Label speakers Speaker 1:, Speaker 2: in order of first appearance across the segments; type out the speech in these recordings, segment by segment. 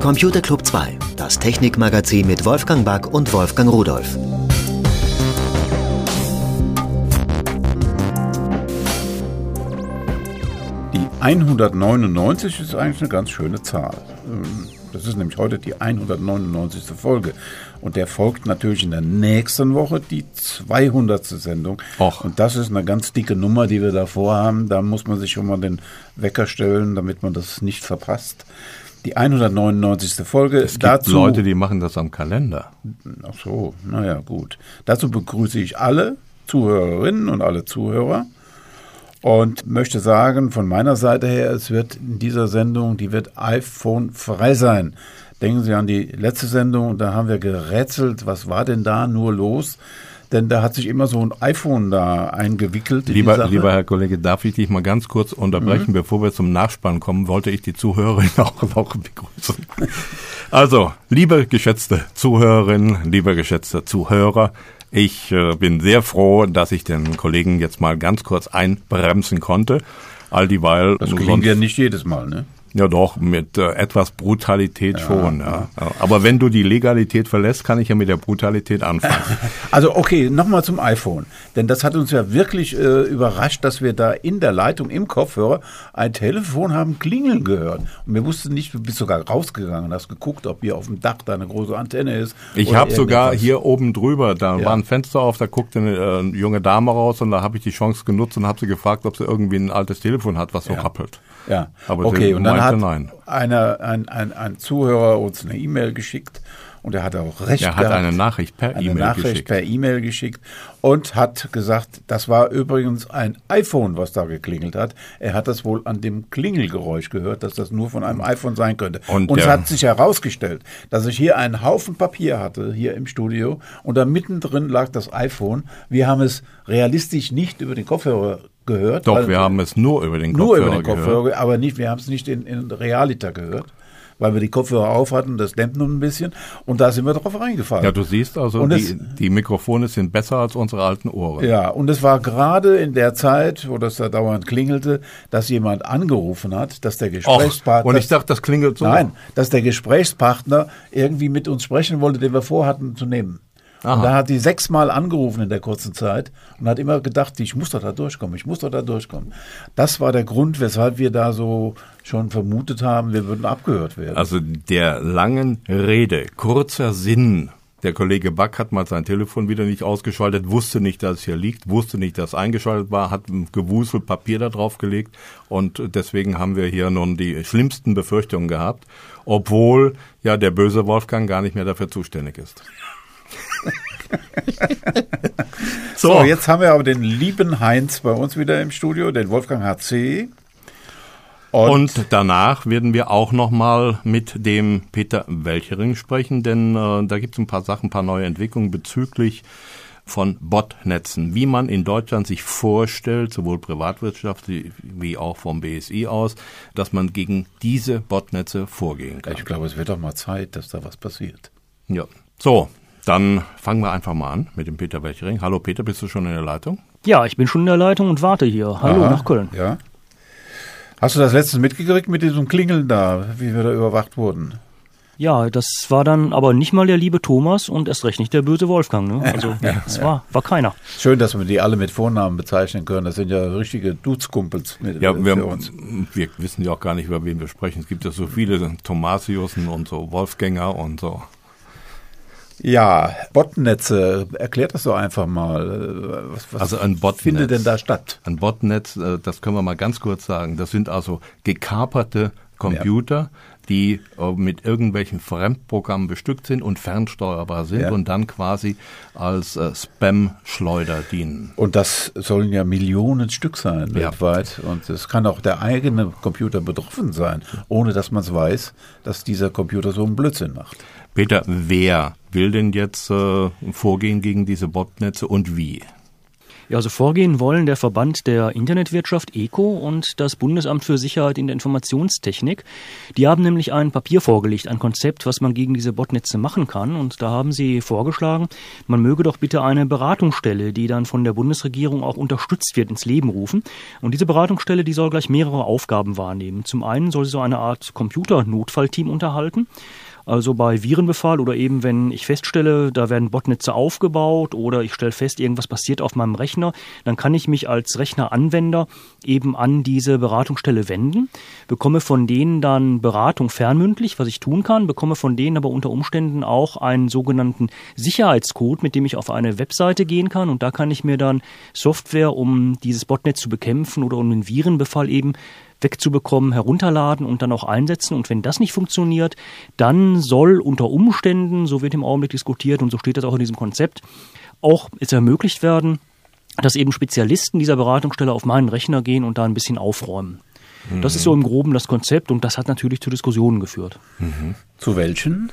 Speaker 1: Computer Club 2, das Technikmagazin mit Wolfgang Back und Wolfgang Rudolph.
Speaker 2: Die 199 ist eigentlich eine ganz schöne Zahl. Das ist nämlich heute die 199. Folge. Und der folgt natürlich in der nächsten Woche die 200. Sendung.
Speaker 3: Och.
Speaker 2: Und das ist eine ganz dicke Nummer, die wir da vorhaben. Da muss man sich schon mal den Wecker stellen, damit man das nicht verpasst. Die 199. Folge.
Speaker 3: Es gibt Leute, die machen das am Kalender.
Speaker 2: Ach so, naja, gut. Dazu begrüße ich alle Zuhörerinnen und alle Zuhörer. Und möchte sagen, von meiner Seite her, es wird in dieser Sendung, die wird iPhone-frei sein. Denken Sie an die letzte Sendung, da haben wir gerätselt, was war denn da nur los? Denn da hat sich immer so ein iPhone da eingewickelt.
Speaker 3: Lieber Herr Kollege, darf ich dich mal ganz kurz unterbrechen, bevor wir zum Nachspann kommen, wollte ich die Zuhörerin auch noch begrüßen. Also, liebe geschätzte Zuhörerinnen, liebe geschätzte Zuhörer, ich bin sehr froh, dass ich den Kollegen jetzt mal ganz kurz einbremsen konnte. All dieweil.
Speaker 2: Das gelingt ja nicht jedes Mal, ne?
Speaker 3: Ja doch, mit etwas Brutalität schon. Ja. Aber wenn du die Legalität verlässt, kann ich ja mit der Brutalität anfangen.
Speaker 2: Also okay, nochmal zum iPhone. Denn das hat uns ja wirklich überrascht, dass wir da in der Leitung im Kopfhörer ein Telefon haben klingeln gehört. Und wir wussten nicht, du bist sogar rausgegangen und hast geguckt, ob hier auf dem Dach da eine große Antenne ist.
Speaker 3: Ich habe sogar hier oben drüber, da war ein Fenster auf, da guckte eine junge Dame raus und da habe ich die Chance genutzt und habe sie gefragt, ob sie irgendwie ein altes Telefon hat, was so rappelt.
Speaker 2: Ja,
Speaker 3: aber
Speaker 2: okay, und dann hat
Speaker 3: nein.
Speaker 2: ein Zuhörer uns eine E-Mail geschickt und er hat auch recht gehabt.
Speaker 3: Er hat eine Nachricht per
Speaker 2: E-Mail geschickt und hat gesagt, das war übrigens ein iPhone, was da geklingelt hat. Er hat das wohl an dem Klingelgeräusch gehört, dass das nur von einem iPhone sein könnte. Und es hat sich herausgestellt, dass ich hier einen Haufen Papier hatte, hier im Studio, und da mittendrin lag das iPhone. Wir haben es realistisch nicht über den Kopfhörer gehört.
Speaker 3: Doch, wir haben es nur über den Kopfhörer
Speaker 2: gehört, aber nicht, wir haben es nicht in Realita gehört, weil wir die Kopfhörer auf hatten, das dämmt nun ein bisschen, und da sind wir drauf reingefallen.
Speaker 3: Ja, du siehst also, die Mikrofone sind besser als unsere alten Ohren.
Speaker 2: Ja, und es war gerade in der Zeit, wo das da dauernd klingelte, dass jemand angerufen hat, dass der Gesprächspartner...
Speaker 3: Und ich dachte, das klingelt so.
Speaker 2: Nein, dass der Gesprächspartner irgendwie mit uns sprechen wollte, den wir vorhatten zu nehmen. Aha. Und da hat die 6-mal angerufen in der kurzen Zeit und hat immer gedacht, ich muss doch da durchkommen. Das war der Grund, weshalb wir da so schon vermutet haben, wir würden abgehört werden.
Speaker 3: Also der langen Rede, kurzer Sinn. Der Kollege Back hat mal sein Telefon wieder nicht ausgeschaltet, wusste nicht, dass es hier liegt, wusste nicht, dass es eingeschaltet war, hat ein Gewusel Papier da drauf gelegt und deswegen haben wir hier nun die schlimmsten Befürchtungen gehabt, obwohl ja der böse Wolfgang gar nicht mehr dafür zuständig ist.
Speaker 2: So, jetzt haben wir aber den lieben Heinz bei uns wieder im Studio, den Wolfgang HC.
Speaker 3: Und danach werden wir auch nochmal mit dem Peter Welchering sprechen, denn da gibt es ein paar Sachen, ein paar neue Entwicklungen bezüglich von Botnetzen, wie man in Deutschland sich vorstellt, sowohl privatwirtschaftlich wie auch vom BSI aus, dass man gegen diese Botnetze vorgehen kann.
Speaker 2: Ich glaube, es wird doch mal Zeit, dass da was passiert.
Speaker 3: Ja, so. Dann fangen wir einfach mal an mit dem Peter Welchering. Hallo Peter, bist du schon in der Leitung?
Speaker 4: Ja, ich bin schon in der Leitung und warte hier. Hallo nach Köln.
Speaker 2: Ja. Hast du das letztens mitgekriegt mit diesem Klingeln da, wie wir da überwacht wurden?
Speaker 4: Ja, das war dann aber nicht mal der liebe Thomas und erst recht nicht der böse Wolfgang. Ne? Also es war keiner.
Speaker 2: Schön, dass wir die alle mit Vornamen bezeichnen können. Das sind ja richtige Dudeskumpels für uns.
Speaker 3: Wir wissen ja auch gar nicht, über wen wir sprechen. Es gibt ja so viele Thomasiusen und so Wolfgänger und so.
Speaker 2: Ja, Botnetze, erklärt das doch einfach mal. Was
Speaker 3: also ein Botnetz
Speaker 2: findet denn da statt?
Speaker 3: Ein Botnetz, das können wir mal ganz kurz sagen, das sind also gekaperte Computer, die mit irgendwelchen Fremdprogrammen bestückt sind und fernsteuerbar sind und dann quasi als Spam-Schleuder dienen.
Speaker 2: Und das sollen ja Millionen Stück sein weltweit. Und es kann auch der eigene Computer betroffen sein, ohne dass man es weiß, dass dieser Computer so einen Blödsinn macht.
Speaker 3: Peter, wer will denn jetzt vorgehen gegen diese Botnetze und wie?
Speaker 4: Ja, also vorgehen wollen der Verband der Internetwirtschaft ECO und das Bundesamt für Sicherheit in der Informationstechnik. Die haben nämlich ein Papier vorgelegt, ein Konzept, was man gegen diese Botnetze machen kann. Und da haben sie vorgeschlagen, man möge doch bitte eine Beratungsstelle, die dann von der Bundesregierung auch unterstützt wird, ins Leben rufen. Und diese Beratungsstelle, die soll gleich mehrere Aufgaben wahrnehmen. Zum einen soll sie so eine Art Computer-Notfallteam unterhalten. Also bei Virenbefall oder eben wenn ich feststelle, da werden Botnetze aufgebaut oder ich stelle fest, irgendwas passiert auf meinem Rechner, dann kann ich mich als Rechneranwender eben an diese Beratungsstelle wenden, bekomme von denen dann Beratung fernmündlich, was ich tun kann, bekomme von denen aber unter Umständen auch einen sogenannten Sicherheitscode, mit dem ich auf eine Webseite gehen kann und da kann ich mir dann Software, um dieses Botnetz zu bekämpfen oder um den Virenbefall eben wegzubekommen, herunterladen und dann auch einsetzen. Und wenn das nicht funktioniert, dann soll unter Umständen, so wird im Augenblick diskutiert und so steht das auch in diesem Konzept, auch es ermöglicht werden, dass eben Spezialisten dieser Beratungsstelle auf meinen Rechner gehen und da ein bisschen aufräumen. Das ist so im Groben das Konzept und das hat natürlich zu Diskussionen geführt.
Speaker 2: Zu welchen?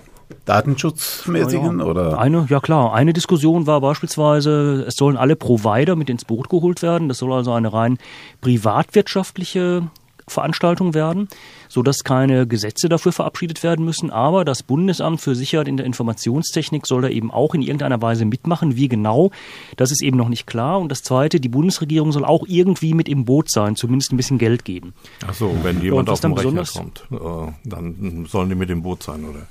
Speaker 2: Datenschutzmäßigen oder?
Speaker 4: Eine Diskussion war beispielsweise, es sollen alle Provider mit ins Boot geholt werden. Das soll also eine rein privatwirtschaftliche Veranstaltung werden, sodass keine Gesetze dafür verabschiedet werden müssen. Aber das Bundesamt für Sicherheit in der Informationstechnik soll da eben auch in irgendeiner Weise mitmachen. Wie genau, das ist eben noch nicht klar. Und das Zweite, die Bundesregierung soll auch irgendwie mit im Boot sein, zumindest ein bisschen Geld geben.
Speaker 3: Ach so, wenn jemand auf den Rechner kommt, dann sollen die mit im Boot sein, oder?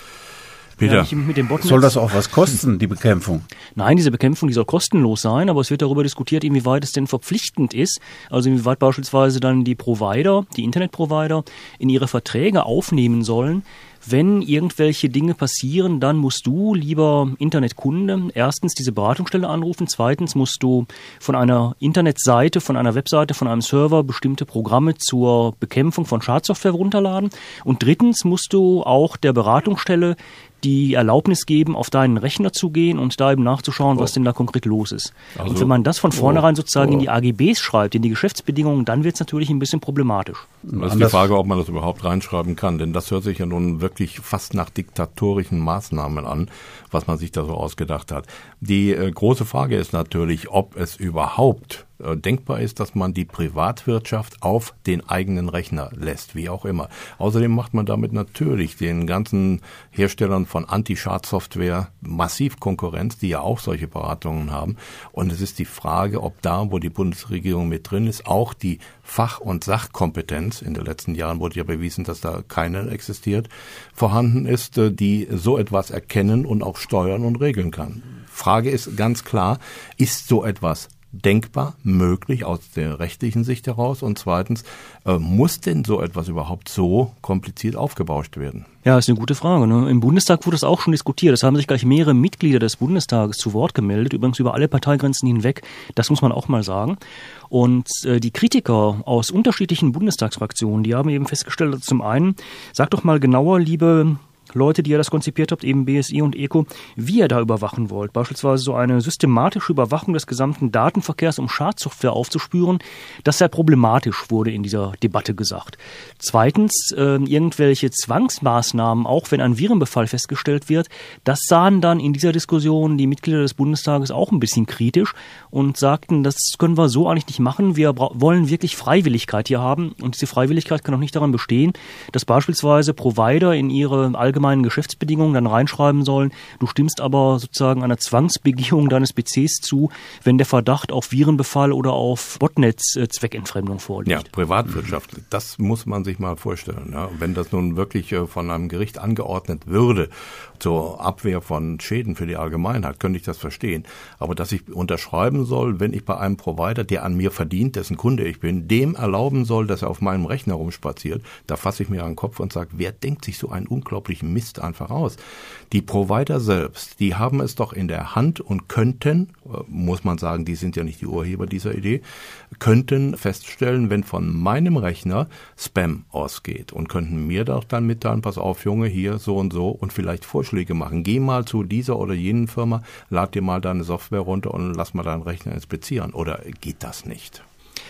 Speaker 3: Peter,
Speaker 4: ja, mit dem Botnetz.
Speaker 2: Soll das auch was kosten, die Bekämpfung?
Speaker 4: Nein, diese Bekämpfung, die soll kostenlos sein, aber es wird darüber diskutiert, inwieweit es denn verpflichtend ist, also inwieweit beispielsweise dann die Provider, die Internetprovider in ihre Verträge aufnehmen sollen, wenn irgendwelche Dinge passieren, dann musst du, lieber Internetkunde, erstens diese Beratungsstelle anrufen, zweitens musst du von einer Internetseite, von einer Webseite, von einem Server bestimmte Programme zur Bekämpfung von Schadsoftware runterladen und drittens musst du auch der Beratungsstelle die Erlaubnis geben, auf deinen Rechner zu gehen und da eben nachzuschauen, was denn da konkret los ist. Also, und wenn man das von vornherein sozusagen in die AGBs schreibt, in die Geschäftsbedingungen, dann wird es natürlich ein bisschen problematisch.
Speaker 3: Das ist die Frage, ob man das überhaupt reinschreiben kann, denn das hört sich ja nun wirklich fast nach diktatorischen Maßnahmen an, was man sich da so ausgedacht hat. Die große Frage ist natürlich, ob es überhaupt denkbar ist, dass man die Privatwirtschaft auf den eigenen Rechner lässt, wie auch immer. Außerdem macht man damit natürlich den ganzen Herstellern von Anti-Schadsoftware massiv Konkurrenz, die ja auch solche Beratungen haben. Und es ist die Frage, ob da, wo die Bundesregierung mit drin ist, auch die Fach- und Sachkompetenz, in den letzten Jahren wurde ja bewiesen, dass da keine existiert, vorhanden ist, die so etwas erkennen und auch steuern und regeln kann. Frage ist ganz klar, ist so etwas denkbar, möglich aus der rechtlichen Sicht heraus? Und zweitens, muss denn so etwas überhaupt so kompliziert aufgebauscht werden?
Speaker 4: Ja, ist eine gute Frage. Ne? Im Bundestag wurde das auch schon diskutiert. Es haben sich gleich mehrere Mitglieder des Bundestages zu Wort gemeldet, übrigens über alle Parteigrenzen hinweg. Das muss man auch mal sagen. Und die Kritiker aus unterschiedlichen Bundestagsfraktionen, die haben eben festgestellt, dass zum einen, sagt doch mal genauer, liebe Leute, die ihr das konzipiert habt, eben BSI und ECO, wie ihr da überwachen wollt. Beispielsweise so eine systematische Überwachung des gesamten Datenverkehrs, um Schadsoftware aufzuspüren, das sei problematisch, wurde in dieser Debatte gesagt. Zweitens, irgendwelche Zwangsmaßnahmen, auch wenn ein Virenbefall festgestellt wird, das sahen dann in dieser Diskussion die Mitglieder des Bundestages auch ein bisschen kritisch und sagten, das können wir so eigentlich nicht machen, wir wollen wirklich Freiwilligkeit hier haben und diese Freiwilligkeit kann auch nicht daran bestehen, dass beispielsweise Provider in ihre allgemeinen Geschäftsbedingungen dann reinschreiben sollen, du stimmst aber sozusagen einer Zwangsbegehung deines PCs zu, wenn der Verdacht auf Virenbefall oder auf Botnetz-Zweckentfremdung vorliegt.
Speaker 3: Ja, Privatwirtschaft, das muss man sich mal vorstellen. Ja. Wenn das nun wirklich von einem Gericht angeordnet würde, zur Abwehr von Schäden für die Allgemeinheit, könnte ich das verstehen. Aber dass ich unterschreiben soll, wenn ich bei einem Provider, der an mir verdient, dessen Kunde ich bin, dem erlauben soll, dass er auf meinem Rechner rumspaziert, da fasse ich mir an den Kopf und sage, wer denkt sich so einen unglaublichen Mist einfach aus? Die Provider selbst, die haben es doch in der Hand und könnten, muss man sagen, die sind ja nicht die Urheber dieser Idee, könnten feststellen, wenn von meinem Rechner Spam ausgeht und könnten mir doch dann mitteilen, pass auf Junge, hier so und vielleicht Vorschläge machen. Geh mal zu dieser oder jenen Firma, lad dir mal deine Software runter und lass mal deinen Rechner inspizieren. Oder geht das nicht?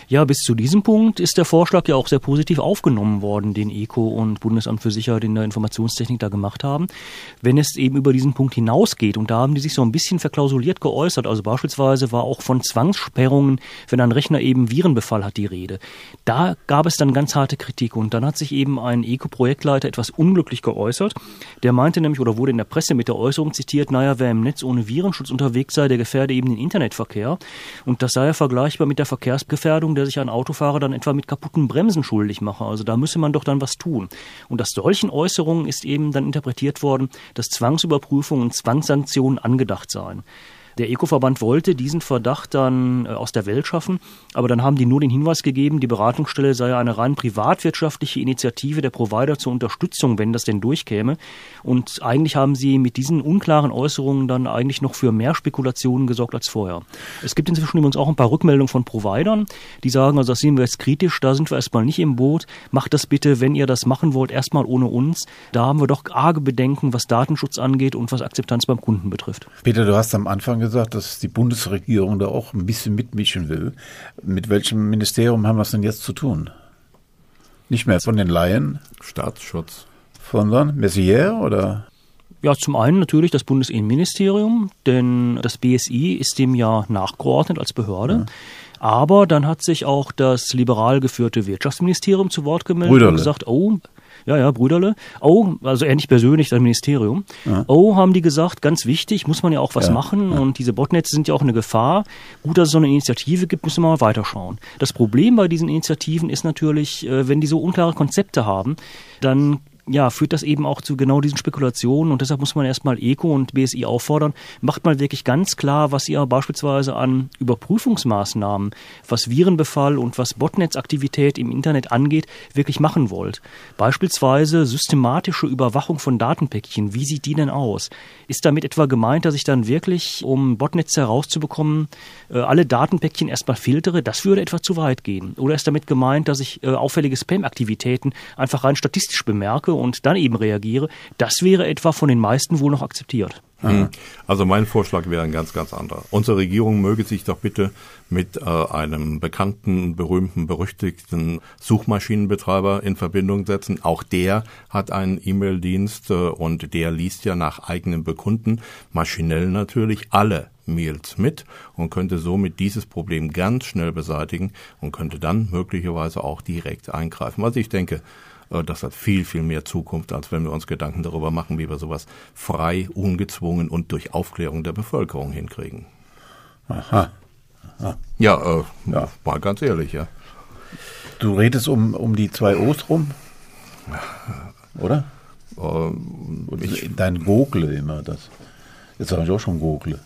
Speaker 4: Ja, bis zu diesem Punkt ist der Vorschlag ja auch sehr positiv aufgenommen worden, den ECO und Bundesamt für Sicherheit in der Informationstechnik da gemacht haben. Wenn es eben über diesen Punkt hinausgeht, und da haben die sich so ein bisschen verklausuliert geäußert, also beispielsweise war auch von Zwangssperrungen, wenn ein Rechner eben Virenbefall hat, die Rede. Da gab es dann ganz harte Kritik und dann hat sich eben ein ECO-Projektleiter etwas unglücklich geäußert. Der meinte nämlich, oder wurde in der Presse mit der Äußerung zitiert, naja, wer im Netz ohne Virenschutz unterwegs sei, der gefährde eben den Internetverkehr. Und das sei ja vergleichbar mit der Verkehrsgefährdung, der sich ein Autofahrer dann etwa mit kaputten Bremsen schuldig mache. Also da müsse man doch dann was tun. Und aus solchen Äußerungen ist eben dann interpretiert worden, dass Zwangsüberprüfungen und Zwangssanktionen angedacht seien. Der ECO-Verband wollte diesen Verdacht dann aus der Welt schaffen, aber dann haben die nur den Hinweis gegeben, die Beratungsstelle sei eine rein privatwirtschaftliche Initiative der Provider zur Unterstützung, wenn das denn durchkäme. Und eigentlich haben sie mit diesen unklaren Äußerungen dann eigentlich noch für mehr Spekulationen gesorgt als vorher. Es gibt inzwischen übrigens auch ein paar Rückmeldungen von Providern, die sagen, also das sehen wir jetzt kritisch, da sind wir erstmal nicht im Boot. Macht das bitte, wenn ihr das machen wollt, erstmal ohne uns. Da haben wir doch arge Bedenken, was Datenschutz angeht und was Akzeptanz beim Kunden betrifft.
Speaker 2: Peter, du hast am Anfang gesagt, dass die Bundesregierung da auch ein bisschen mitmischen will. Mit welchem Ministerium haben wir es denn jetzt zu tun? Nicht mehr von den Laien?
Speaker 3: Staatsschutz.
Speaker 2: Sondern Messier oder?
Speaker 4: Ja, zum einen natürlich das Bundesinnenministerium, denn das BSI ist dem ja nachgeordnet als Behörde. Ja. Aber dann hat sich auch das liberal geführte Wirtschaftsministerium zu Wort gemeldet
Speaker 2: Brüderle.
Speaker 4: Und gesagt, Brüderle. Also er nicht persönlich, das Ministerium. Ja. Haben die gesagt, ganz wichtig, muss man ja auch was machen und diese Botnetze sind ja auch eine Gefahr. Gut, dass es so eine Initiative gibt, müssen wir mal weiterschauen. Das Problem bei diesen Initiativen ist natürlich, wenn die so unklare Konzepte haben, dann führt das eben auch zu genau diesen Spekulationen und deshalb muss man erstmal ECO und BSI auffordern, macht mal wirklich ganz klar, was ihr beispielsweise an Überprüfungsmaßnahmen, was Virenbefall und was Botnetzaktivität im Internet angeht, wirklich machen wollt. Beispielsweise systematische Überwachung von Datenpäckchen, wie sieht die denn aus? Ist damit etwa gemeint, dass ich dann wirklich, um Botnetze herauszubekommen, alle Datenpäckchen erstmal filtere? Das würde etwa zu weit gehen. Oder ist damit gemeint, dass ich auffällige Spam-Aktivitäten einfach rein statistisch bemerke und dann eben reagiere? Das wäre etwa von den meisten wohl noch akzeptiert.
Speaker 3: Also mein Vorschlag wäre ein ganz, ganz anderer. Unsere Regierung möge sich doch bitte mit einem bekannten, berühmten, berüchtigten Suchmaschinenbetreiber in Verbindung setzen. Auch der hat einen E-Mail-Dienst und der liest ja nach eigenem Bekunden, maschinell natürlich, alle Mails mit und könnte somit dieses Problem ganz schnell beseitigen und könnte dann möglicherweise auch direkt eingreifen. Also ich denke, das hat viel, viel mehr Zukunft, als wenn wir uns Gedanken darüber machen, wie wir sowas frei, ungezwungen und durch Aufklärung der Bevölkerung hinkriegen.
Speaker 2: Aha.
Speaker 3: Ja, mal ganz ehrlich, ja.
Speaker 2: Du redest um die 2 O's rum, oder? Dein Google immer das. Jetzt sage ich auch schon Google.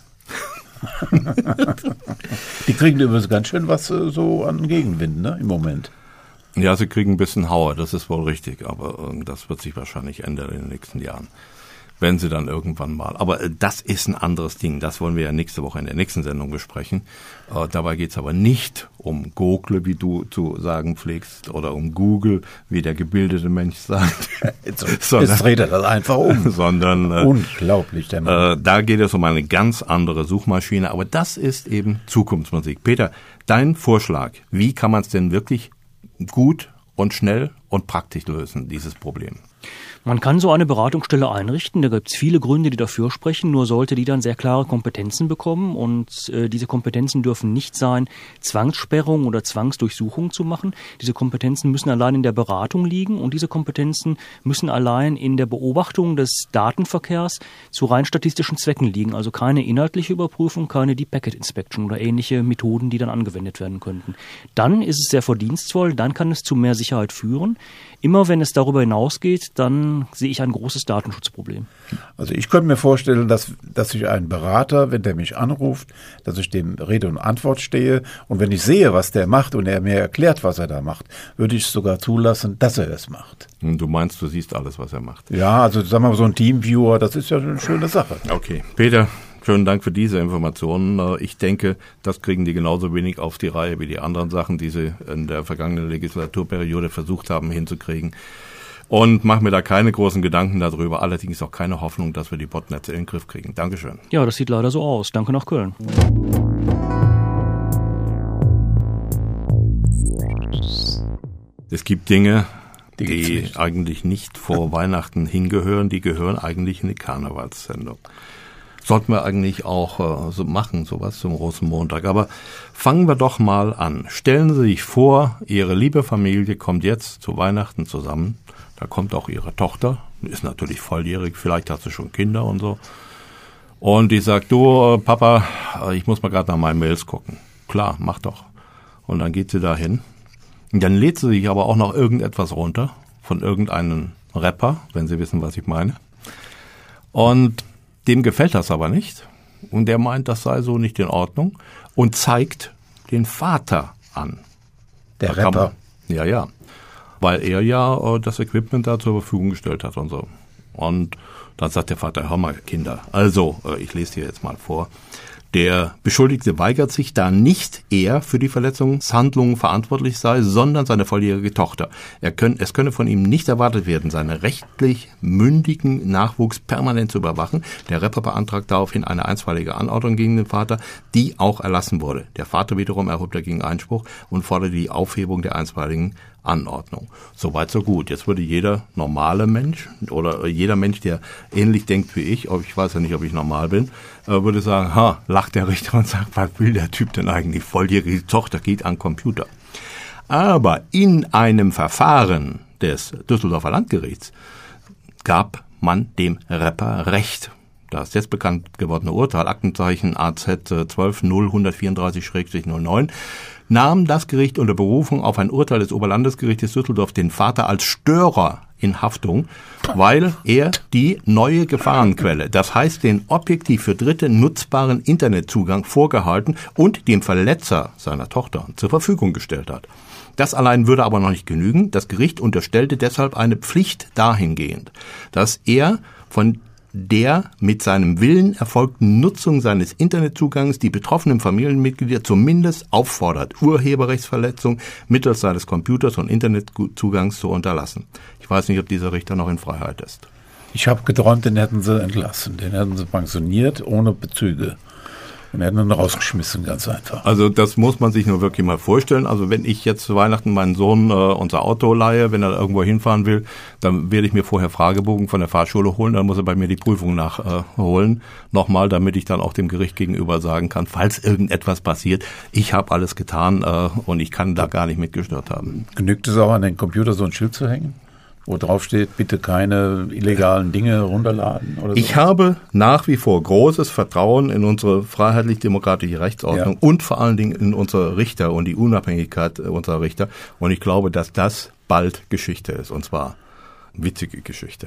Speaker 2: Die kriegen übrigens ganz schön was so an Gegenwind, ne, im Moment.
Speaker 3: Ja, sie kriegen ein bisschen Hauer, das ist wohl richtig, aber das wird sich wahrscheinlich ändern in den nächsten Jahren, wenn sie dann irgendwann mal. Aber das ist ein anderes Ding, das wollen wir ja nächste Woche in der nächsten Sendung besprechen. Dabei geht's aber nicht um Google, wie du zu sagen pflegst, oder um Google, wie der gebildete Mensch sagt.
Speaker 2: Jetzt dreht er das einfach um.
Speaker 3: Sondern
Speaker 2: unglaublich, der Mann.
Speaker 3: Da geht es um eine ganz andere Suchmaschine, aber das ist eben Zukunftsmusik. Peter, dein Vorschlag, wie kann man es denn wirklich gut und schnell und praktisch lösen, dieses Problem?
Speaker 4: Man kann so eine Beratungsstelle einrichten, da gibt es viele Gründe, die dafür sprechen, nur sollte die dann sehr klare Kompetenzen bekommen und diese Kompetenzen dürfen nicht sein, Zwangssperrung oder Zwangsdurchsuchung zu machen. Diese Kompetenzen müssen allein in der Beratung liegen und diese Kompetenzen müssen allein in der Beobachtung des Datenverkehrs zu rein statistischen Zwecken liegen, also keine inhaltliche Überprüfung, keine Deep Packet Inspection oder ähnliche Methoden, die dann angewendet werden könnten. Dann ist es sehr verdienstvoll, dann kann es zu mehr Sicherheit führen. Immer wenn es darüber hinausgeht, dann sehe ich ein großes Datenschutzproblem.
Speaker 2: Also ich könnte mir vorstellen, dass ich einen Berater, wenn der mich anruft, dass ich dem Rede und Antwort stehe und wenn ich sehe, was der macht und er mir erklärt, was er da macht, würde ich sogar zulassen, dass er es macht.
Speaker 3: Du meinst, du siehst alles, was er macht?
Speaker 2: Ja, also sagen wir mal so ein Teamviewer, das ist ja eine schöne Sache.
Speaker 3: Okay, Peter, schönen Dank für diese Informationen. Ich denke, das kriegen die genauso wenig auf die Reihe wie die anderen Sachen, die sie in der vergangenen Legislaturperiode versucht haben hinzukriegen. Und mach mir da keine großen Gedanken darüber, allerdings auch keine Hoffnung, dass wir die Botnetze in den Griff kriegen. Dankeschön.
Speaker 4: Ja, das sieht leider so aus. Danke nach Köln.
Speaker 3: Es gibt Dinge, die eigentlich nicht vor Weihnachten hingehören, die gehören eigentlich in die Karnevalssendung. Sollten wir eigentlich auch so machen, sowas zum Rosenmontag. Aber fangen wir doch mal an. Stellen Sie sich vor, Ihre liebe Familie kommt jetzt zu Weihnachten zusammen. Da kommt auch Ihre Tochter, ist natürlich volljährig, vielleicht hat sie schon Kinder und so. Und die sagt, du Papa, ich muss mal gerade nach meinen Mails gucken. Klar, mach doch. Und dann geht sie da hin. Und dann lädt sie sich aber auch noch irgendetwas runter von irgendeinem Rapper, wenn Sie wissen, was ich meine. Und dem gefällt das aber nicht. Und der meint, das sei so nicht in Ordnung. Und zeigt den Vater an.
Speaker 2: Der Rapper?
Speaker 3: Ja. Weil er ja das Equipment da zur Verfügung gestellt hat und so. Und dann sagt der Vater, hör mal, Kinder, also, ich lese dir jetzt mal vor. Der Beschuldigte weigert sich, da nicht er für die Verletzungshandlungen verantwortlich sei, sondern seine volljährige Tochter. Es könne von ihm nicht erwartet werden, seinen rechtlich mündigen Nachwuchs permanent zu überwachen. Der Rapper beantragt daraufhin eine einstweilige Anordnung gegen den Vater, die auch erlassen wurde. Der Vater wiederum erhob dagegen Einspruch und forderte die Aufhebung der einstweiligen Anordnung. Soweit, so gut. Jetzt würde jeder normale Mensch oder jeder Mensch, der ähnlich denkt wie ich weiß ja nicht, ob ich normal bin, würde sagen, lacht der Richter und sagt, was will der Typ denn eigentlich? Volljährige Tochter geht an Computer. Aber in einem Verfahren des Düsseldorfer Landgerichts gab man dem Rapper Recht. Das jetzt bekannt gewordene Urteil, Aktenzeichen AZ 12.0134/09, nahm das Gericht unter Berufung auf ein Urteil des Oberlandesgerichtes Düsseldorf den Vater als Störer in Haftung, weil er die neue Gefahrenquelle, das heißt den objektiv für Dritte nutzbaren Internetzugang vorgehalten und dem Verletzer seiner Tochter zur Verfügung gestellt hat. Das allein würde aber noch nicht genügen. Das Gericht unterstellte deshalb eine Pflicht dahingehend, dass er von der mit seinem Willen erfolgten Nutzung seines Internetzugangs die betroffenen Familienmitglieder zumindest auffordert, Urheberrechtsverletzung mittels seines Computers und Internetzugangs zu unterlassen. Ich weiß nicht, ob dieser Richter noch in Freiheit ist.
Speaker 2: Ich habe geträumt, den hätten sie entlassen, den hätten sie pensioniert, ohne Bezüge. Und hätten ihn rausgeschmissen, ganz einfach.
Speaker 3: Also das muss man sich nur wirklich mal vorstellen. Also wenn ich jetzt zu Weihnachten meinen Sohn unser Auto leihe, wenn er irgendwo hinfahren will, dann werde ich mir vorher Fragebogen von der Fahrschule holen, dann muss er bei mir die Prüfung nachholen, nochmal, damit ich dann auch dem Gericht gegenüber sagen kann, falls irgendetwas passiert, ich habe alles getan und ich kann da gar nicht mitgestört haben.
Speaker 2: Genügt es auch, an den Computer so ein Schild zu hängen, wo drauf steht, bitte keine illegalen Dinge runterladen oder so?
Speaker 3: Ich habe nach wie vor großes Vertrauen in unsere freiheitlich-demokratische Rechtsordnung und vor allen Dingen in unsere Richter und die Unabhängigkeit unserer Richter. Und ich glaube, dass das bald Geschichte ist, und zwar witzige Geschichte.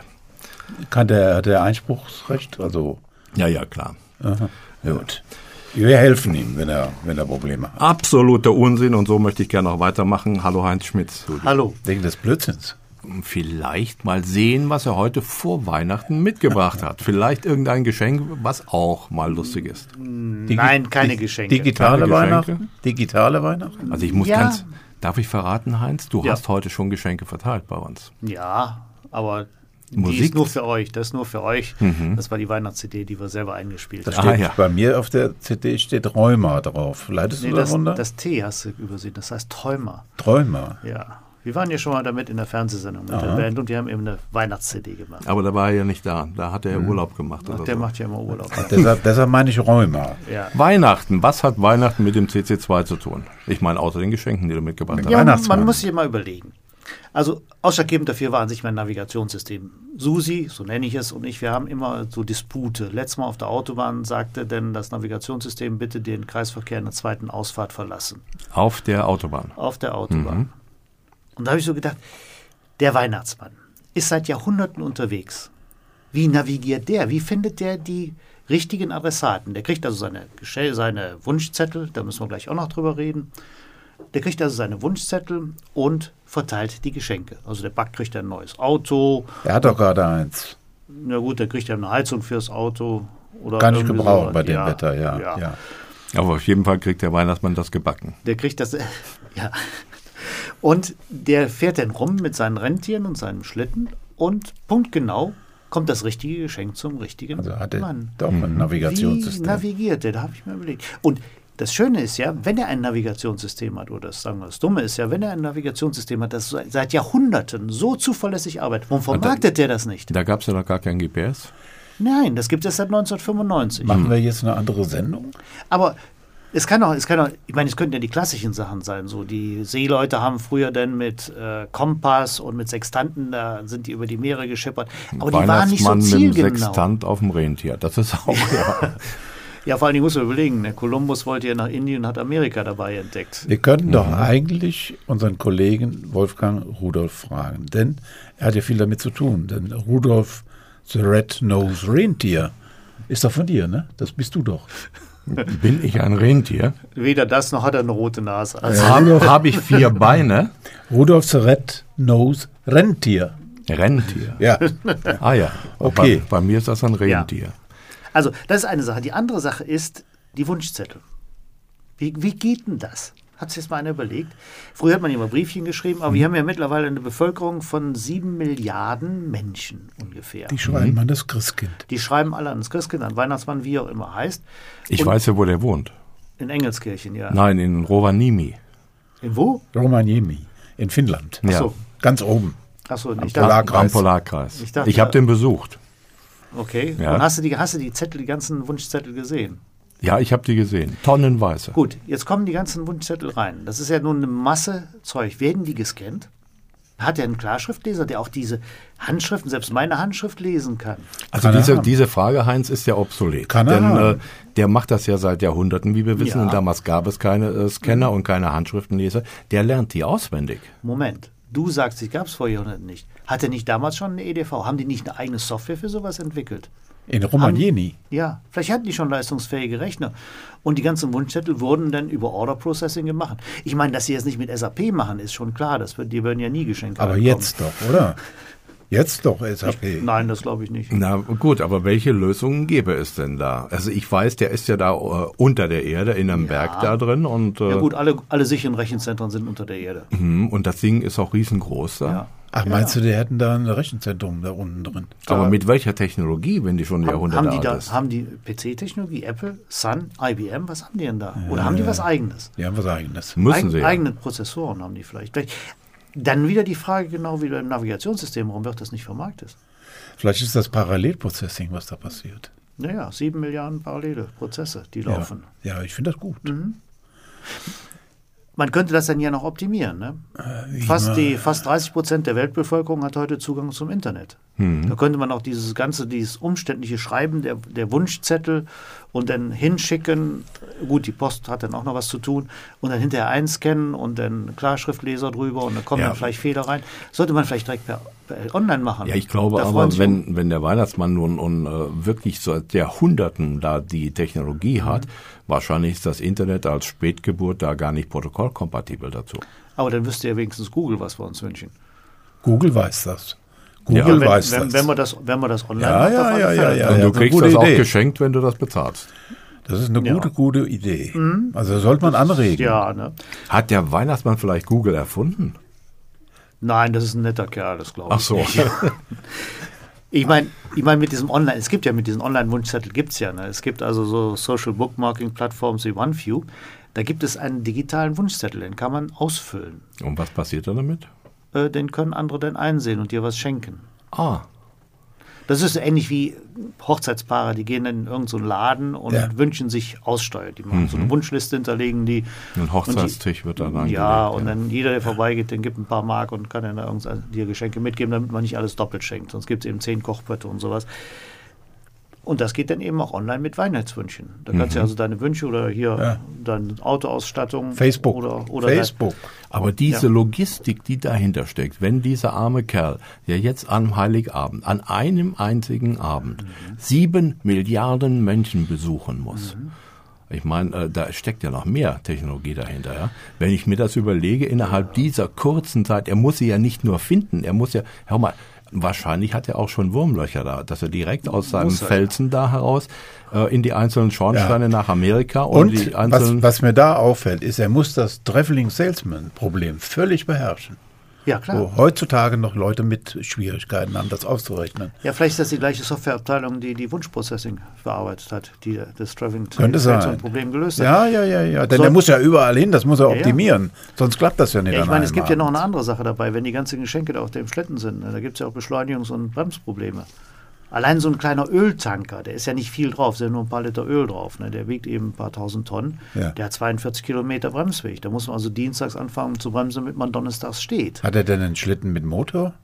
Speaker 2: Hat der Einspruchsrecht? Also
Speaker 3: Ja, klar.
Speaker 2: Aha. Gut. Wir helfen ihm, wenn er Probleme hat.
Speaker 3: Absoluter Unsinn, und so möchte ich gerne auch weitermachen. Hallo Heinz Schmitz.
Speaker 2: Hallo. Wegen des Blödsinns.
Speaker 3: Vielleicht mal sehen, was er heute vor Weihnachten mitgebracht hat. Vielleicht irgendein Geschenk, was auch mal lustig ist.
Speaker 5: Nein, keine Geschenke.
Speaker 2: Digitale Weihnachten? Digitale Weihnachten?
Speaker 3: Also ich muss darf ich verraten, Heinz? Du hast heute schon Geschenke verteilt bei uns.
Speaker 5: Ja, aber
Speaker 3: Musik?
Speaker 5: Die ist nur für euch. Das ist nur für euch. Das war die Weihnachts-CD, die wir selber eingespielt haben.
Speaker 2: Steht, bei mir auf der CD steht Rheuma drauf. Leitest du darunter?
Speaker 5: Das T hast du übersehen. Das heißt Träumer.
Speaker 2: Träumer?
Speaker 5: Ja. Wir waren ja schon mal damit in der Fernsehsendung mit der Band und die haben eben eine Weihnachts-CD gemacht.
Speaker 3: Aber da war er ja nicht da. Da hat er Urlaub gemacht.
Speaker 5: Ach, der macht ja immer Urlaub.
Speaker 2: Deshalb meine ich Rheuma.
Speaker 3: Ja. Weihnachten. Was hat Weihnachten mit dem CC2 zu tun? Ich meine, außer den Geschenken, die du mitgebracht hast.
Speaker 5: Ja, man muss sich mal überlegen. Also ausschlaggebend dafür war an sich mein Navigationssystem. Susi, so nenne ich es, und ich, wir haben immer so Dispute. Letztes Mal auf der Autobahn sagte denn das Navigationssystem, bitte den Kreisverkehr in der zweiten Ausfahrt verlassen.
Speaker 3: Auf der Autobahn?
Speaker 5: Auf der Autobahn. Und da habe ich so gedacht, der Weihnachtsmann ist seit Jahrhunderten unterwegs. Wie navigiert der? Wie findet der die richtigen Adressaten? Der kriegt also seine Wunschzettel, da müssen wir gleich auch noch drüber reden. Der kriegt also seine Wunschzettel und verteilt die Geschenke. Also der Back kriegt ein neues Auto.
Speaker 2: Er hat doch gerade eins.
Speaker 5: Na gut, der kriegt ja eine Heizung fürs Auto. Oder
Speaker 2: kann ich gebrauchen bei dem Wetter, ja.
Speaker 3: Aber auf jeden Fall kriegt der Weihnachtsmann das gebacken.
Speaker 5: Der kriegt das, ja. Und der fährt dann rum mit seinen Rentieren und seinem Schlitten und punktgenau kommt das richtige Geschenk zum richtigen
Speaker 2: Mann. Also hat er
Speaker 5: Mann.
Speaker 2: doch ein Navigationssystem.
Speaker 5: Wie navigiert der? Da habe ich mir überlegt. Und Das Schöne ist ja, wenn er ein Navigationssystem hat, oder das Dumme ist ja, wenn er ein Navigationssystem hat, das seit Jahrhunderten so zuverlässig arbeitet, warum vermarktet der das nicht?
Speaker 3: Da gab es ja noch gar kein GPS.
Speaker 5: Nein, das gibt es seit 1995.
Speaker 2: Machen wir jetzt eine andere Sendung?
Speaker 5: Aber es kann auch, ich meine, es könnten ja die klassischen Sachen sein. So, die Seeleute haben früher dann mit Kompass und mit Sextanten, da sind die über die Meere geschippert. Aber die waren nicht so
Speaker 3: Weihnachtsmann mit
Speaker 5: zielgenau.
Speaker 3: einem Sextant auf dem Rentier, das ist auch, ja.
Speaker 5: Ja, vor allem, ich muss mir überlegen, der Kolumbus wollte ja nach Indien und hat Amerika dabei entdeckt.
Speaker 2: Wir könnten doch eigentlich unseren Kollegen Wolfgang Rudolf fragen, denn er hat ja viel damit zu tun. Denn Rudolf the Red-Nosed Reindeer ist doch von dir, ne? Das bist du doch.
Speaker 3: Bin ich ein Rentier?
Speaker 5: Weder das, noch hat er eine rote Nase. Also,
Speaker 3: Habe ich 4 Beine?
Speaker 2: Rudolf the Red-Nosed Rentier.
Speaker 3: Rentier.
Speaker 2: Ja,
Speaker 3: Ah ja,
Speaker 2: Okay.
Speaker 3: Bei mir ist das ein Rentier.
Speaker 5: also, das ist eine Sache. Die andere Sache ist die Wunschzettel. Wie geht denn das? Hat sich jetzt mal einer überlegt? Früher hat man immer Briefchen geschrieben, aber wir haben ja mittlerweile eine Bevölkerung von 7 Milliarden Menschen ungefähr.
Speaker 2: die schreiben an das Christkind.
Speaker 5: Die schreiben alle an das Christkind, an Weihnachtsmann, wie er auch immer heißt.
Speaker 3: Ich
Speaker 5: Und
Speaker 3: weiß ja, wo der wohnt.
Speaker 5: in Engelskirchen, ja.
Speaker 3: Nein, in Rovaniemi.
Speaker 5: In wo?
Speaker 2: Rovaniemi in Finnland.
Speaker 3: Ja.
Speaker 5: so.
Speaker 2: Ganz oben.
Speaker 5: Achso,
Speaker 2: Am
Speaker 5: ich dachte,
Speaker 2: Polarkreis.
Speaker 3: Am Polarkreis.
Speaker 5: Ich dachte,
Speaker 3: Ich habe
Speaker 5: ja.
Speaker 3: den besucht.
Speaker 5: okay.
Speaker 3: Ja.
Speaker 5: Und hast du die Zettel, die ganzen Wunschzettel gesehen?
Speaker 3: Ja, ich habe die gesehen. Tonnenweise.
Speaker 5: Gut, jetzt kommen die ganzen Wunschzettel rein. Das ist ja nun eine Masse Zeug. Werden die gescannt? Hat er einen Klarschriftleser, der auch diese Handschriften, selbst meine Handschrift lesen kann?
Speaker 3: Also
Speaker 2: Kann er haben.
Speaker 3: diese Frage, Heinz, ist ja obsolet.
Speaker 2: Kann er
Speaker 3: Denn
Speaker 2: haben.
Speaker 3: der macht das ja seit Jahrhunderten, wie wir wissen.
Speaker 5: Ja.
Speaker 3: Und damals gab es keine Scanner und keine Handschriftenleser. Der lernt die auswendig.
Speaker 5: Moment, du sagst, die gab es vor Jahrhunderten nicht. Hat er nicht damals schon eine EDV? Haben die nicht eine eigene Software für sowas entwickelt?
Speaker 2: In Rovaniemi.
Speaker 5: Ja, vielleicht hatten die schon leistungsfähige Rechner. Und die ganzen Wunschzettel wurden dann über Order Processing gemacht. Ich meine, dass sie es nicht mit SAP machen, ist schon klar. Die würden ja nie Geschenke
Speaker 2: Aber
Speaker 5: reinkommen.
Speaker 2: jetzt doch, oder? Jetzt doch SAP.
Speaker 5: Nein, das glaube ich nicht.
Speaker 3: Na gut, aber welche Lösungen gäbe es denn da? Also ich weiß, der ist ja da unter der Erde in einem Berg da drin. Und,
Speaker 5: Ja gut, alle sicheren Rechenzentren sind unter der Erde.
Speaker 3: und das Ding ist auch riesengroß da.
Speaker 5: Ja.
Speaker 2: Ach, meinst du, die hätten da ein Rechenzentrum da unten drin?
Speaker 3: Aber mit welcher Technologie, wenn die schon Jahrhunderte alt ist?
Speaker 5: Haben die PC-Technologie, Apple, Sun, IBM, was haben die denn da? Oder haben die was Eigenes?
Speaker 2: Die haben was Eigenes.
Speaker 3: Müssen sie ja.
Speaker 5: Eigene Prozessoren haben die vielleicht. Dann wieder die Frage, genau wie beim Navigationssystem, warum wird das nicht vermarktet?
Speaker 2: Vielleicht ist das Parallelprocessing, was da passiert.
Speaker 5: Naja, 7 Milliarden parallele Prozesse, die laufen.
Speaker 2: Ja, ich finde das gut.
Speaker 5: Man könnte das dann ja noch optimieren. Ne? Fast 30% der Weltbevölkerung hat heute Zugang zum Internet. Da könnte man auch dieses umständliche Schreiben der Wunschzettel und dann hinschicken. Gut, die Post hat dann auch noch was zu tun. Und dann hinterher einscannen und dann Klarschriftleser drüber und dann kommen dann vielleicht Fehler rein. Sollte man vielleicht direkt per online machen.
Speaker 3: Ja, ich glaube
Speaker 5: Da freuen
Speaker 3: aber,
Speaker 5: sich
Speaker 3: wenn der Weihnachtsmann nun wirklich seit Jahrhunderten da die Technologie hat, wahrscheinlich ist das Internet als Spätgeburt da gar nicht protokollkompatibel dazu.
Speaker 5: Aber dann wüsste ja wenigstens Google, was wir uns wünschen.
Speaker 2: Google weiß das.
Speaker 3: Ja,
Speaker 2: Google weiß das.
Speaker 5: Wenn wir das online
Speaker 2: Ja,
Speaker 5: macht,
Speaker 2: ja,
Speaker 5: auf alle
Speaker 2: ja,
Speaker 5: Fälle.
Speaker 2: ja,
Speaker 3: Und
Speaker 2: ja.
Speaker 3: du kriegst
Speaker 2: gute
Speaker 3: das auch
Speaker 2: Idee.
Speaker 3: geschenkt, wenn du das bezahlst.
Speaker 2: Das ist eine
Speaker 5: Ja.
Speaker 2: gute Idee. Also sollte man anregen.
Speaker 5: Ja, ne?
Speaker 3: Hat der Weihnachtsmann vielleicht Google erfunden?
Speaker 5: Nein, das ist ein netter Kerl, das glaube ich.
Speaker 3: Ach so.
Speaker 5: nicht. Ich meine mit diesem Online, es gibt ja mit diesen Online-Wunschzettel gibt's ja, ne? Es gibt also so Social Bookmarking-Plattformen wie OneView. Da gibt es einen digitalen Wunschzettel, den kann man ausfüllen.
Speaker 3: Und was passiert dann damit?
Speaker 5: Den können andere dann einsehen und dir was schenken.
Speaker 3: Ah,
Speaker 5: Das ist so ähnlich wie Hochzeitspaare, die gehen dann in irgendeinen so einen Laden und wünschen sich Aussteuer. Die machen so eine Wunschliste, hinterlegen die.
Speaker 3: ein Hochzeitstisch wird dann angelegt.
Speaker 5: Ja, und dann jeder, der vorbeigeht, den gibt ein paar Mark und kann dann da dir Geschenke mitgeben, damit man nicht alles doppelt schenkt. Sonst gibt es eben 10 Kochpötte und sowas. Und das geht dann eben auch online mit Weihnachtswünschen. Da kannst du also deine Wünsche oder hier deine Autoausstattung
Speaker 2: Facebook.
Speaker 5: oder
Speaker 2: Facebook.
Speaker 3: Aber diese Logistik, die dahinter steckt, wenn dieser arme Kerl, der jetzt am Heiligabend, an einem einzigen Abend, 7 Milliarden Menschen besuchen muss. Ich meine, da steckt ja noch mehr Technologie dahinter. Ja? Wenn ich mir das überlege, innerhalb dieser kurzen Zeit, er muss sie ja nicht nur finden, er muss ja, hör mal, wahrscheinlich hat er auch schon Wurmlöcher da, dass er direkt aus seinem Felsen da heraus in die einzelnen Schornsteine nach Amerika und die einzelnen...
Speaker 2: was mir da auffällt, ist, er muss das Traveling Salesman Problem völlig beherrschen.
Speaker 5: Ja, klar.
Speaker 2: Wo heutzutage noch Leute mit Schwierigkeiten haben, das auszurechnen.
Speaker 5: Ja, vielleicht ist das die gleiche Softwareabteilung, die Wunschprocessing bearbeitet hat, die das Traveling
Speaker 2: Könnte sein.
Speaker 5: so ein Problem gelöst hat.
Speaker 2: Ja. Denn der muss ja überall hin, das muss er optimieren. Sonst klappt das ja nicht.
Speaker 5: Ja, ich meine, es gibt ja noch eine andere Sache dabei, wenn die ganzen Geschenke da auf dem Schlitten sind. Da gibt es ja auch Beschleunigungs- und Bremsprobleme. Allein so ein kleiner Öltanker, der ist ja nicht viel drauf, da sind nur ein paar Liter Öl drauf. Ne? Der wiegt eben ein paar tausend Tonnen. Ja. Der hat 42 Kilometer Bremsweg. Da muss man also dienstags anfangen zu bremsen, damit man donnerstags steht.
Speaker 2: Hat er denn einen Schlitten mit Motor?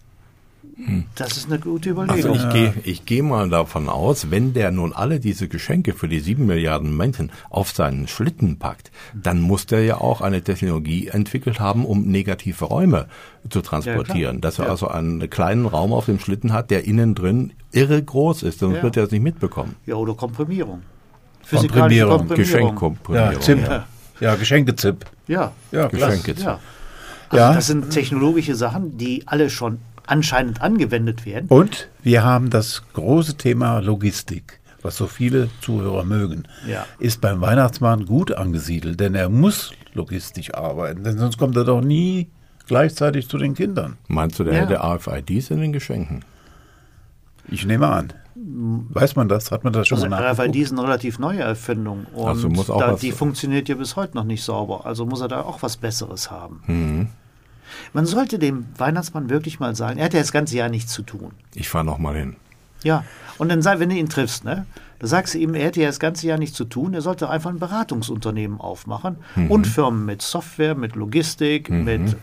Speaker 5: Das ist eine gute Überlegung.
Speaker 3: Also ich gehe mal davon aus, wenn der nun alle diese Geschenke für die 7 Milliarden Menschen auf seinen Schlitten packt, dann muss der ja auch eine Technologie entwickelt haben, um negative Räume zu transportieren. Ja, dass er also einen kleinen Raum auf dem Schlitten hat, der innen drin irre groß ist, sonst wird er es nicht mitbekommen.
Speaker 5: Ja, oder Komprimierung.
Speaker 2: Komprimierung.
Speaker 3: Geschenkkomprimierung.
Speaker 2: Ja, Geschenkezip.
Speaker 5: Ja,
Speaker 2: Geschenkezip.
Speaker 5: Ja. Also das sind technologische Sachen, die alle schon anscheinend angewendet werden.
Speaker 2: Und wir haben das große Thema Logistik, was so viele Zuhörer mögen, ist beim Weihnachtsmann gut angesiedelt, denn er muss logistisch arbeiten, denn sonst kommt er doch nie gleichzeitig zu den Kindern.
Speaker 3: Meinst du, der hätte RFIDs in den Geschenken?
Speaker 2: Ich nehme an. Weiß man das? Hat man das schon mal nachgeguckt?
Speaker 5: RFID ist eine relativ neue Erfindung und
Speaker 3: also muss auch
Speaker 5: die funktioniert ja bis heute noch nicht sauber, also muss er da auch was Besseres haben. Man sollte dem Weihnachtsmann wirklich mal sagen, er hat ja das ganze Jahr nichts zu tun.
Speaker 3: Ich fahre noch mal hin.
Speaker 5: Ja, und dann wenn du ihn triffst, ne, da sagst du ihm, er hätte ja das ganze Jahr nichts zu tun, er sollte einfach ein Beratungsunternehmen aufmachen und Firmen mit Software, mit Logistik, mit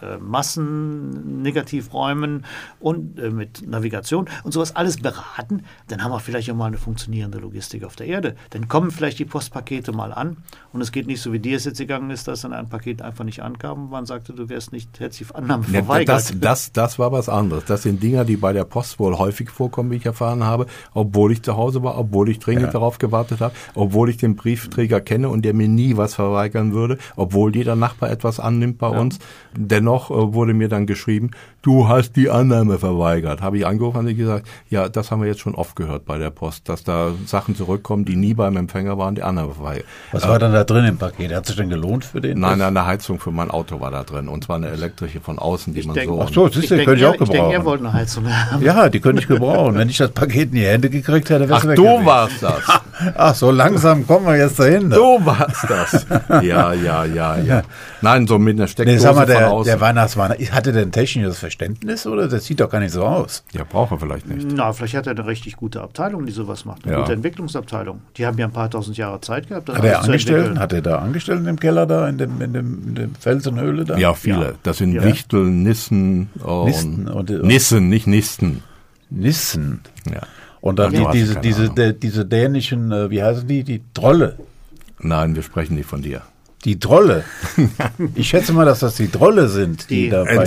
Speaker 5: Massennegativräumen und mit Navigation und sowas alles beraten. Dann haben wir vielleicht auch mal eine funktionierende Logistik auf der Erde. Dann kommen vielleicht die Postpakete mal an und es geht nicht so, wie dir es jetzt gegangen ist, dass dann ein Paket einfach nicht ankam und man sagte, du wärst nicht herzlich Annahme verweigert.
Speaker 3: Das war was anderes. Das sind Dinger, die bei der Post wohl häufig vorkommen, wie ich erfahren habe, obwohl ich zu Hause war, obwohl ich dringend darauf gewartet habe, obwohl ich den Briefträger kenne und der mir nie was verweigern würde, obwohl jeder Nachbar etwas annimmt bei uns. Dennoch wurde mir dann geschrieben, du hast die Annahme verweigert. Habe ich angerufen und gesagt, ja, das haben wir jetzt schon oft gehört bei der Post, dass da Sachen zurückkommen, die nie beim Empfänger waren, die Annahme verweigert.
Speaker 2: Was war dann da drin im Paket? Hat sich denn gelohnt für den?
Speaker 3: Nein, eine Heizung für mein Auto war da drin und zwar eine elektrische von außen, die man so...
Speaker 2: Ach so, siehst du, die könnte ich auch gebrauchen.
Speaker 5: Ich denke, er wollte eine Heizung haben.
Speaker 2: Ja, die könnte ich gebrauchen. Wenn ich das Paket in die Hände gekriegt hätte, wäre es weg.
Speaker 3: Du warst das.
Speaker 2: Ach, so langsam kommen wir jetzt dahin.
Speaker 3: Du warst das. Ja. Nein, so mit einer Steckdose
Speaker 2: sag mal,
Speaker 3: von außen.
Speaker 2: Der Weihnachtsmann, hatte der ein technisches Verständnis oder? Das sieht doch gar nicht so aus.
Speaker 3: Ja, braucht er vielleicht nicht.
Speaker 5: Na, vielleicht hat er eine richtig gute Abteilung, die sowas macht. Eine gute Entwicklungsabteilung. Die haben ja ein paar tausend Jahre Zeit gehabt.
Speaker 2: Hat er da Angestellten im Keller da, in dem Felsenhöhle da?
Speaker 3: Ja, viele. Ja. Das sind Wichtel, Nissen und Nissen, nicht Nisten.
Speaker 2: Nissen.
Speaker 3: Ja.
Speaker 2: Und dann diese dänischen, wie heißen die? Die Trolle.
Speaker 3: Nein, wir sprechen nicht von dir.
Speaker 2: Die Trolle. Ich schätze mal, dass das die Trolle sind, die dabei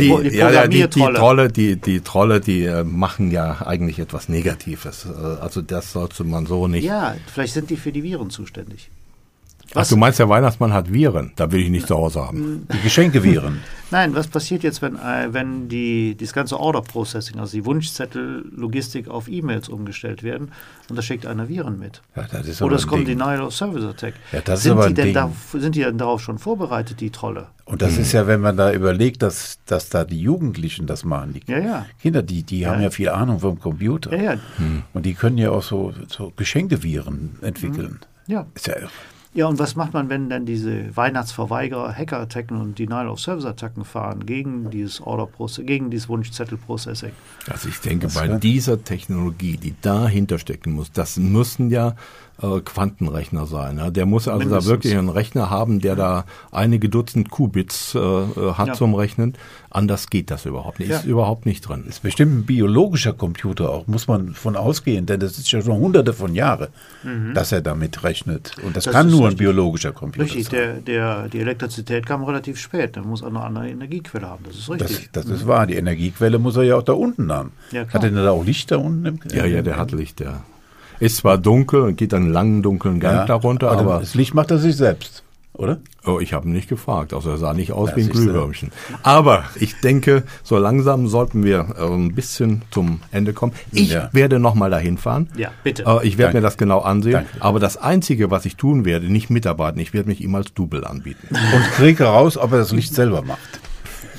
Speaker 3: die Trolle, die machen ja eigentlich etwas Negatives. Also das sollte man so nicht.
Speaker 5: Ja, vielleicht sind die für die Viren zuständig.
Speaker 3: Ach, du meinst, der Weihnachtsmann hat Viren? Da will ich nicht zu Hause haben.
Speaker 2: Die Geschenkeviren.
Speaker 5: Nein, was passiert jetzt, wenn das ganze Order-Processing, also die Wunschzettel-Logistik auf E-Mails umgestellt werden und da schickt einer Viren mit?
Speaker 2: Ja, das ist
Speaker 5: oder es kommt Denial-of-Service-Attack.
Speaker 2: Ja,
Speaker 5: sind die denn darauf schon vorbereitet, die Trolle?
Speaker 2: Und das ist ja, wenn man da überlegt, dass da die Jugendlichen das machen. Die Kinder, die haben ja viel Ahnung vom Computer.
Speaker 5: Ja.
Speaker 2: Und die können ja auch so Geschenkeviren entwickeln.
Speaker 5: Ja.
Speaker 2: Ist ja irre.
Speaker 5: Ja, und was macht man, wenn dann diese Weihnachtsverweigerer Hacker-Attacken und Denial-of-Service-Attacken fahren gegen dieses Wunschzettel-Processing?
Speaker 3: Also ich denke, bei dieser Technologie, die dahinter stecken muss, das müssen ja Quantenrechner sein. Ja? Der muss also da wirklich einen Rechner haben, der da einige Dutzend Qubits hat zum Rechnen. Anders geht das überhaupt nicht. Ist überhaupt nicht drin.
Speaker 2: Ist bestimmt ein biologischer Computer auch, muss man von ausgehen, denn das ist ja schon hunderte von Jahren, dass er damit rechnet. Und das kann nur ein biologischer Computer
Speaker 5: sein. Richtig, die Elektrizität kam relativ spät. Da muss er eine andere Energiequelle haben. Das ist richtig.
Speaker 2: Das ist wahr. Die Energiequelle muss er ja auch da unten haben. Ja, hat er denn da auch Licht da unten?
Speaker 3: Ja, der hat Licht, ja. Ist zwar dunkel und geht einen langen, dunklen Gang darunter, aber
Speaker 2: das Licht macht er sich selbst, oder?
Speaker 3: Oh, ich habe ihn nicht gefragt. Also er sah nicht aus wie ein Glühwürmchen. Aber ich denke, so langsam sollten wir ein bisschen zum Ende kommen. Ich werde nochmal dahin fahren.
Speaker 5: Ja, bitte.
Speaker 3: Ich werde mir das genau ansehen. Danke. Aber das Einzige, was ich tun werde, nicht mitarbeiten. Ich werde mich ihm als Double anbieten.
Speaker 2: Und kriege raus, ob er das Licht selber macht.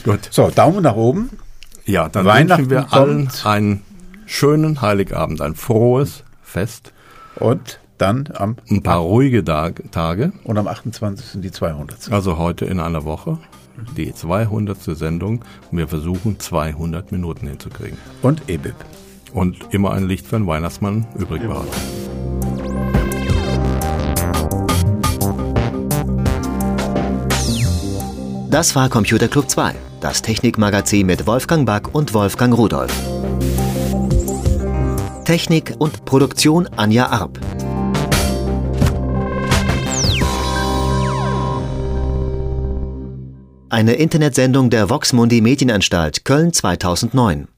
Speaker 3: Gut.
Speaker 2: So, Daumen nach oben.
Speaker 3: Ja, dann
Speaker 2: Weihnachten
Speaker 3: wünschen wir allen
Speaker 2: kommt.
Speaker 3: einen schönen Heiligabend, ein frohes Fest.
Speaker 2: Und dann
Speaker 3: Ein paar ruhige Tage.
Speaker 2: und am 28. die 200.
Speaker 3: Also heute in einer Woche die 200. Sendung. Und wir versuchen 200 Minuten hinzukriegen.
Speaker 2: Und EBIP.
Speaker 3: Und immer ein Licht für den Weihnachtsmann übrig behalten.
Speaker 1: Das war Computer Club 2, das Technikmagazin mit Wolfgang Back und Wolfgang Rudolph. Technik und Produktion Anja Arp. Eine Internetsendung der Vox Mundi Medienanstalt Köln 2009.